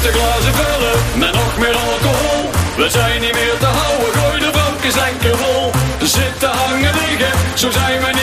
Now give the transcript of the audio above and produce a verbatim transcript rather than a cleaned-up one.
de glazen vullen met nog meer alcohol. We zijn niet meer te houden, gooi de bakjes enkel vol. Zitten hangen liggen, zo zijn we niet.